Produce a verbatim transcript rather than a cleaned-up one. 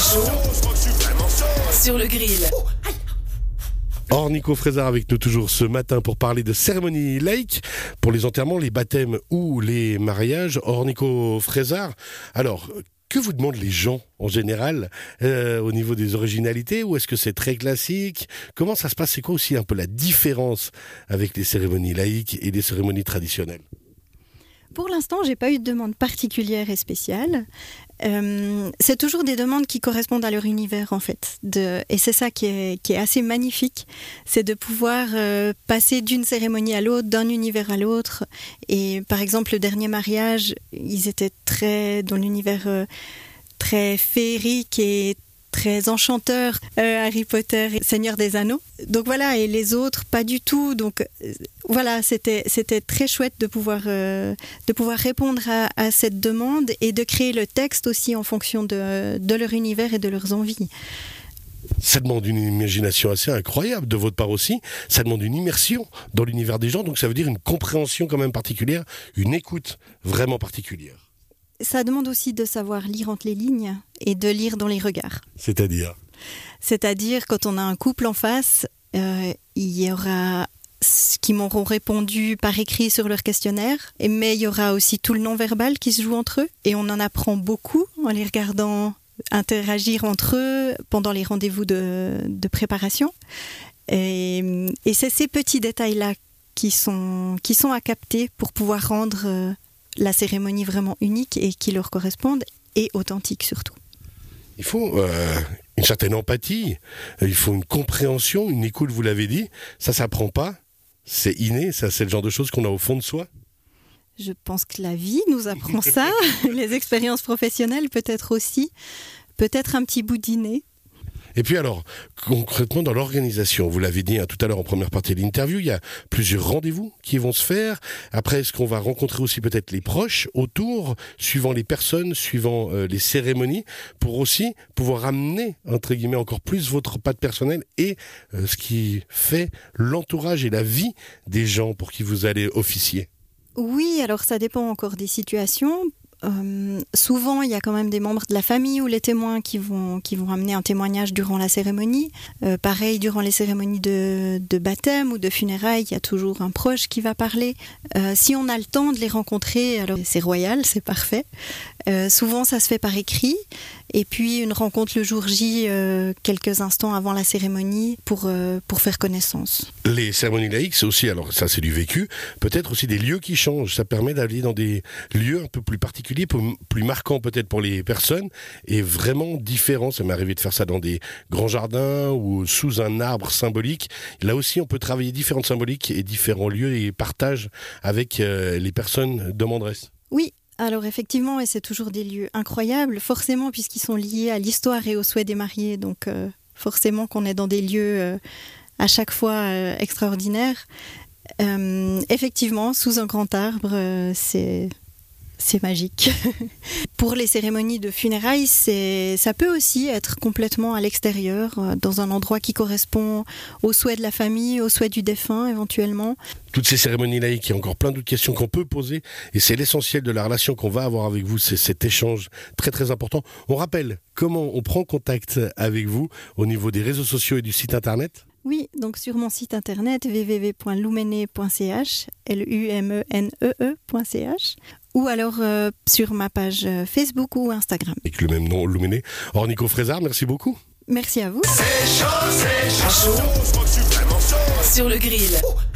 chaud sur le grill. Ornico Frézard avec nous toujours ce matin pour parler de cérémonie laïque pour les enterrements, les baptêmes ou les mariages. Ornico Frézard, alors que vous demandent les gens en général euh, au niveau des originalités, ou est-ce que c'est très classique? Comment ça se passe? C'est quoi aussi un peu la différence avec les cérémonies laïques et les cérémonies traditionnelles? Pour l'instant, j'ai pas eu de demande particulière et spéciale. Euh, c'est toujours des demandes qui correspondent à leur univers en fait. De, et c'est ça qui est, qui est assez magnifique, c'est de pouvoir euh, passer d'une cérémonie à l'autre, d'un univers à l'autre. Et par exemple, le dernier mariage, ils étaient très dans l'univers euh, très féerique et très enchanteur, euh, Harry Potter et Seigneur des Anneaux. Donc voilà, et les autres, pas du tout. Donc euh, voilà, c'était, c'était très chouette de pouvoir, euh, de pouvoir répondre à, à cette demande et de créer le texte aussi en fonction de, de leur univers et de leurs envies. Ça demande une imagination assez incroyable de votre part aussi. Ça demande une immersion dans l'univers des gens, donc ça veut dire une compréhension quand même particulière, une écoute vraiment particulière. Ça demande aussi de savoir lire entre les lignes et de lire dans les regards. C'est-à-dire C'est-à-dire, quand on a un couple en face, euh, il y aura ce qui m'auront répondu par écrit sur leur questionnaire, mais il y aura aussi tout le non-verbal qui se joue entre eux. Et on en apprend beaucoup en les regardant interagir entre eux pendant les rendez-vous de, de préparation. Et, et c'est ces petits détails-là qui sont, qui sont à capter pour pouvoir rendre euh, la cérémonie vraiment unique et qui leur correspondent, et authentique surtout. Il faut euh, une certaine empathie, il faut une compréhension, une écoute, vous l'avez dit. Ça s'apprend pas, c'est inné, ça, c'est le genre de choses qu'on a au fond de soi. Je pense que la vie nous apprend ça, les expériences professionnelles peut-être aussi, peut-être un petit bout d'inné. Et puis alors, concrètement dans l'organisation, vous l'avez dit hein, tout à l'heure en première partie de l'interview, il y a plusieurs rendez-vous qui vont se faire. Après, est-ce qu'on va rencontrer aussi peut-être les proches autour, suivant les personnes, suivant euh, les cérémonies, pour aussi pouvoir amener, entre guillemets, encore plus votre patte personnelle et euh, ce qui fait l'entourage et la vie des gens pour qui vous allez officier? Oui, alors ça dépend encore des situations. Euh, souvent, il y a quand même des membres de la famille ou les témoins qui vont, qui vont amener un témoignage durant la cérémonie. Euh, pareil, durant les cérémonies de, de baptême ou de funérailles, il y a toujours un proche qui va parler. Euh, si on a le temps de les rencontrer, alors c'est royal, c'est parfait. Euh, souvent, ça se fait par écrit. Et puis, une rencontre le jour J, euh, quelques instants avant la cérémonie, pour, euh, pour faire connaissance. Les cérémonies laïques, c'est aussi, alors ça c'est du vécu, peut-être aussi des lieux qui changent. Ça permet d'aller dans des lieux un peu plus particuliers, plus marquants peut-être pour les personnes, et vraiment différents. Ça m'est arrivé de faire ça dans des grands jardins ou sous un arbre symbolique. Là aussi, on peut travailler différentes symboliques et différents lieux et partages avec euh, les personnes demanderesses. Oui. Alors effectivement, et c'est toujours des lieux incroyables, forcément puisqu'ils sont liés à l'histoire et aux souhaits des mariés, donc euh, forcément qu'on est dans des lieux euh, à chaque fois euh, extraordinaires. Euh, effectivement, sous un grand arbre, euh, c'est, c'est magique. Pour les cérémonies de funérailles, c'est, ça peut aussi être complètement à l'extérieur, euh, dans un endroit qui correspond aux souhaits de la famille, aux souhaits du défunt éventuellement. Toutes ces cérémonies laïques, il y a encore plein d'autres questions qu'on peut poser, et c'est l'essentiel de la relation qu'on va avoir avec vous, c'est cet échange très très important. On rappelle comment on prend contact avec vous au niveau des réseaux sociaux et du site internet? Oui, donc sur mon site internet w w w point lumene point c h, L U M E N E E point c h, ou alors euh, sur ma page Facebook ou Instagram. Avec le même nom, Lumene. Ornico Frézard, merci beaucoup. Merci à vous. C'est chaud, c'est chaud sur le grill.